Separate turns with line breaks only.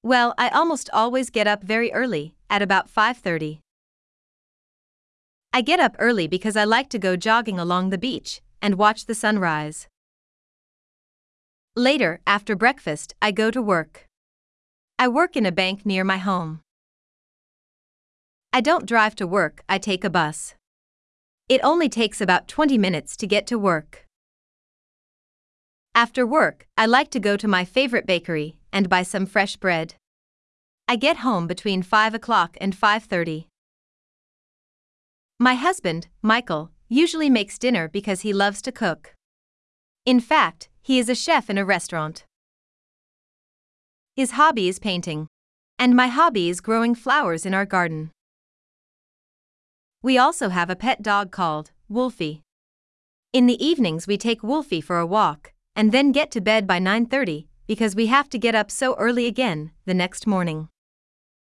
Well, I almost always get up very early, at about 5:30. I get up early because I like to go jogging along the beach and watch the sunrise. Later, after breakfast, I go to work. I work in a bank near my home. I don't drive to work, I take a bus. It only takes about 20 minutes to get to work. After work, I like to go to my favorite bakery and buy some fresh bread. I get home between 5 o'clock and 5:30. My husband, Michael, usually makes dinner because he loves to cook. In fact, he is a chef in a restaurant. His hobby is painting. And my hobby is growing flowers in our garden. We also have a pet dog called Wolfie. In the evenings we take Wolfie for a walk, and then get to bed by 9:30 because we have to get up so early again the next morning.